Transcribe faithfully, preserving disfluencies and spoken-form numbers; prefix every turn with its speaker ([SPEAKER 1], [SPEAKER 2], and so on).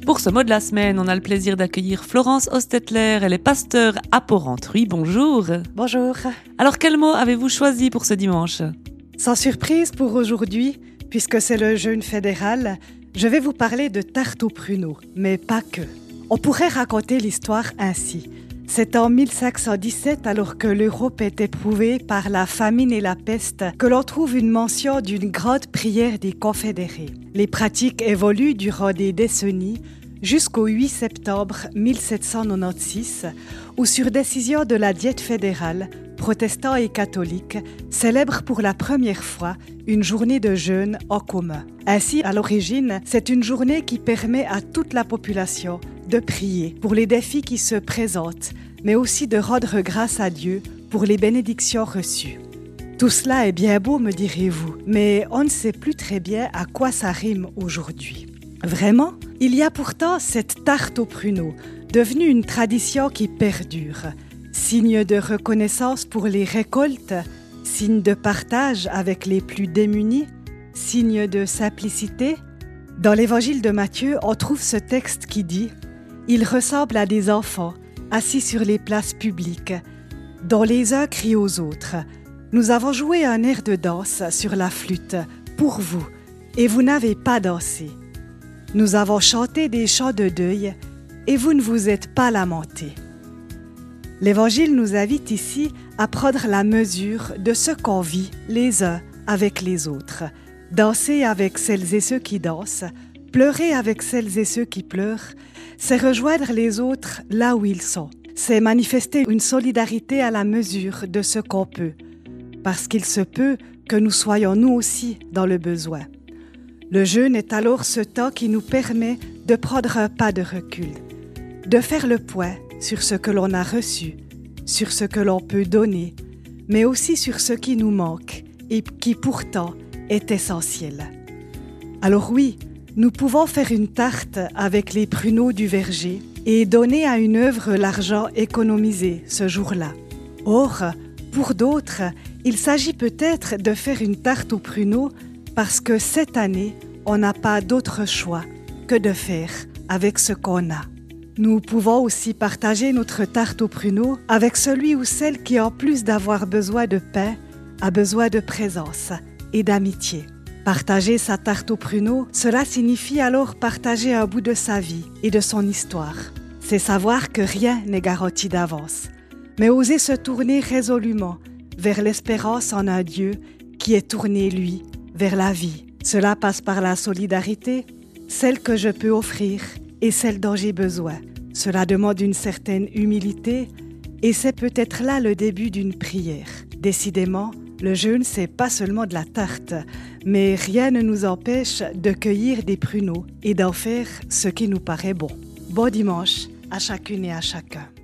[SPEAKER 1] Pour ce mot de la semaine, on a le plaisir d'accueillir Florence Hostetler, elle est pasteur à Porrentruy. Bonjour.
[SPEAKER 2] Bonjour.
[SPEAKER 1] Alors quel mot avez-vous choisi pour ce dimanche ?
[SPEAKER 2] Sans surprise pour aujourd'hui, puisque c'est le jeûne fédéral, je vais vous parler de tarte aux pruneaux, mais pas que. On pourrait raconter l'histoire ainsi. C'est en mille cinq cent dix-sept, alors que l'Europe est éprouvée par la famine et la peste, que l'on trouve une mention d'une grande prière des confédérés. Les pratiques évoluent durant des décennies, jusqu'au huit septembre mille sept cent quatre-vingt-seize, où sur décision de la Diète fédérale, protestants et catholiques célèbrent pour la première fois une journée de jeûne en commun. Ainsi, à l'origine, c'est une journée qui permet à toute la population de prier pour les défis qui se présentent, mais aussi de rendre grâce à Dieu pour les bénédictions reçues. Tout cela est bien beau, me direz-vous, mais on ne sait plus très bien à quoi ça rime aujourd'hui. Vraiment ? Il y a pourtant cette tarte aux pruneaux, devenue une tradition qui perdure. Signe de reconnaissance pour les récoltes, signe de partage avec les plus démunis, signe de simplicité. Dans l'évangile de Matthieu, on trouve ce texte qui dit « Ils ressemblent à des enfants, assis sur les places publiques, dont les uns crient aux autres. Nous avons joué un air de danse sur la flûte, pour vous, et vous n'avez pas dansé. Nous avons chanté des chants de deuil, et vous ne vous êtes pas lamentés. » L'Évangile nous invite ici à prendre la mesure de ce qu'on vit les uns avec les autres, danser avec celles et ceux qui dansent, pleurer avec celles et ceux qui pleurent, c'est rejoindre les autres là où ils sont. C'est manifester une solidarité à la mesure de ce qu'on peut, parce qu'il se peut que nous soyons nous aussi dans le besoin. Le jeûne est alors ce temps qui nous permet de prendre un pas de recul, de faire le point sur ce que l'on a reçu, sur ce que l'on peut donner, mais aussi sur ce qui nous manque et qui pourtant est essentiel. Alors oui, nous pouvons faire une tarte avec les pruneaux du verger et donner à une œuvre l'argent économisé ce jour-là. Or, pour d'autres, il s'agit peut-être de faire une tarte aux pruneaux parce que cette année, on n'a pas d'autre choix que de faire avec ce qu'on a. Nous pouvons aussi partager notre tarte aux pruneaux avec celui ou celle qui, en plus d'avoir besoin de pain, a besoin de présence et d'amitié. Partager sa tarte aux pruneaux, cela signifie alors partager un bout de sa vie et de son histoire. C'est savoir que rien n'est garanti d'avance, mais oser se tourner résolument vers l'espérance en un Dieu qui est tourné, lui, vers la vie. Cela passe par la solidarité, celle que je peux offrir et celle dont j'ai besoin. Cela demande une certaine humilité et c'est peut-être là le début d'une prière. Décidément, le jeûne, c'est pas seulement de la tarte, mais rien ne nous empêche de cueillir des pruneaux et d'en faire ce qui nous paraît bon. Bon dimanche à chacune et à chacun.